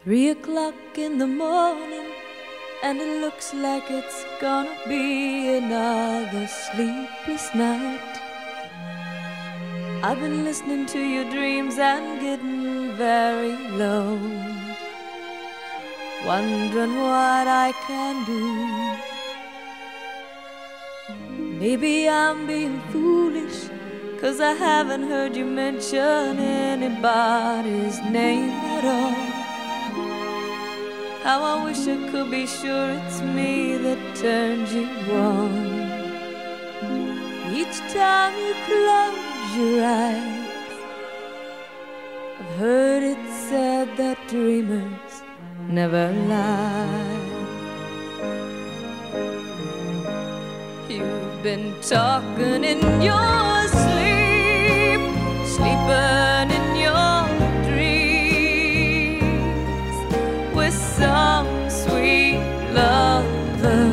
3 o'clock in the morning, and it looks like it's gonna be another sleepless night. I've been listening to your dreams and getting very low, wondering what I can do. Maybe I'm being foolish, 'cause I haven't heard you mention anybody's name at all. How I wish I could be sure it's me that turns you on. Each time you close your eyes, I've heard it said that dreamers never lie. You've been talking in your sleep, sleeping in your dreams with some sweet lover,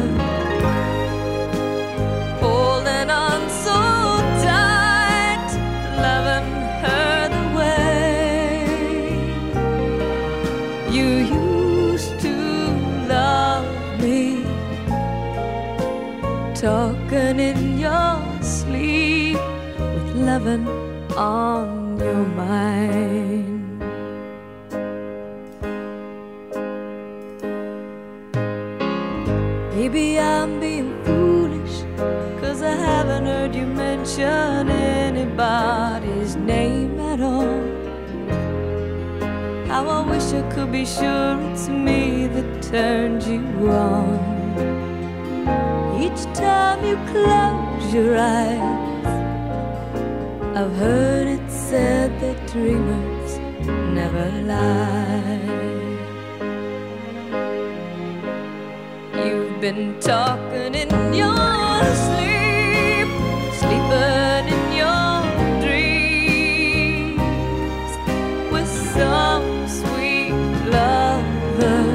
holding on so tight, loving her the way you used to love me. Talking in your sleep with loving on your mind. Maybe I'm being foolish, 'cause I haven't heard you mention anybody's name at all. How I wish I could be sure it's me that turns you on. Each time you close your eyes, I've heard it said that dreamers never lie. You've been talking in your sleep, sleeping in your dreams with some sweet lover,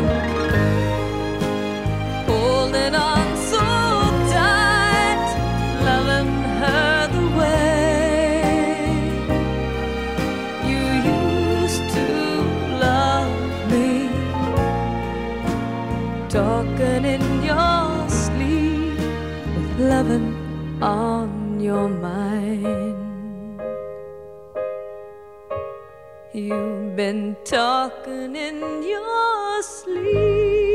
holding on so tight, loving her the way you used to love me. Talking in your sleep with loving on your mind. You've been talking in your sleep.